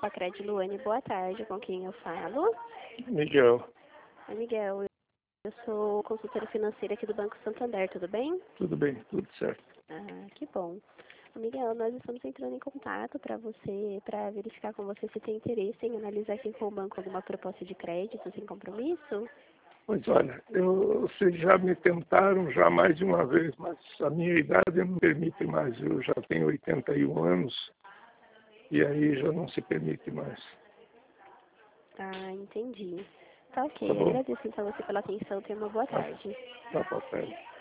Pacred Luane, boa tarde, com quem eu falo? Miguel. Oi, Miguel, eu sou consultora financeira aqui do Banco Santander, tudo bem? Tudo bem, tudo certo. Ah, que bom. Miguel, nós estamos entrando em contato para verificar com você se tem interesse em analisar aqui com o banco alguma proposta de crédito sem compromisso. Pois olha, vocês já me tentaram já mais de uma vez, mas a minha idade não permite mais. Eu já tenho 81 anos e aí já não se permite mais. Ah, entendi. Tá Tá ok, bom? agradeço então você pela atenção, tenha uma boa tarde. Tá, tá,